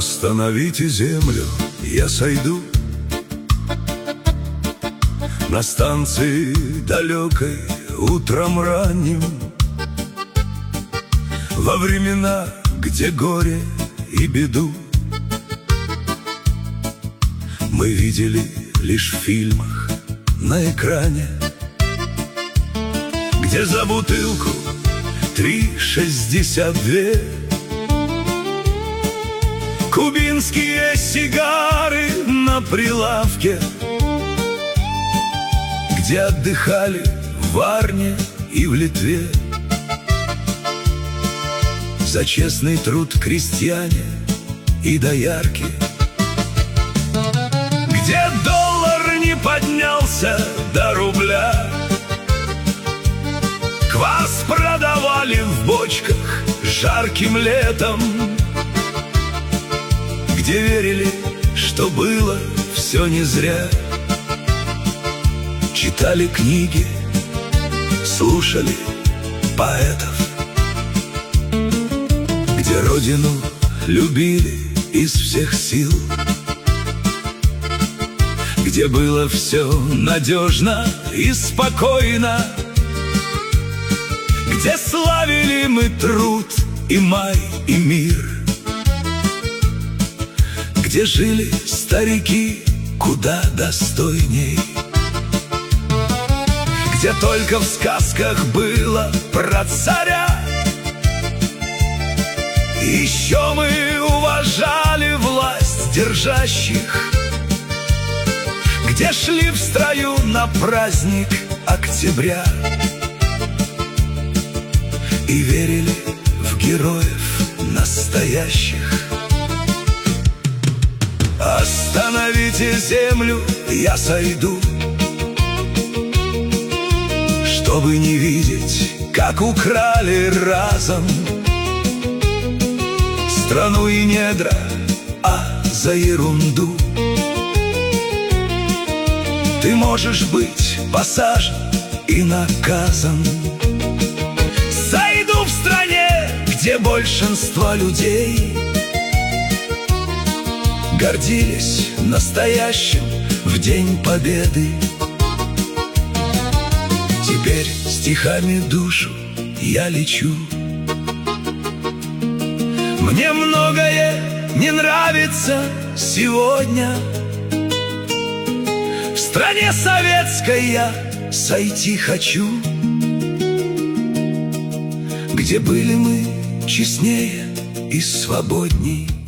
Остановите землю, я сойду на станции далекой утром ранним, во времена, где горе и беду мы видели лишь в фильмах на экране, где за бутылку 3,62 кубинские сигары на прилавке, где отдыхали в Варне и в Литве за честный труд крестьяне и доярки, где доллар не поднялся до рубля, квас продавали в бочках жарким летом, где верили, что было все не зря, читали книги, слушали поэтов, где родину любили из всех сил, где было все надежно и спокойно, где славили мы труд и май и мир, где жили старики куда достойней, где только в сказках было про царя. Еще мы уважали власть держащих, где шли в строю на праздник октября и верили в героев настоящих. Остановите землю, я сойду, чтобы не видеть, как украли разом страну и недра, а за ерунду ты можешь быть посажен и наказан. Сойду в стране, где большинство людей гордились настоящим в День Победы. Теперь стихами душу я лечу. Мне многое не нравится сегодня. В стране советской я сойти хочу, где были мы честнее и свободней.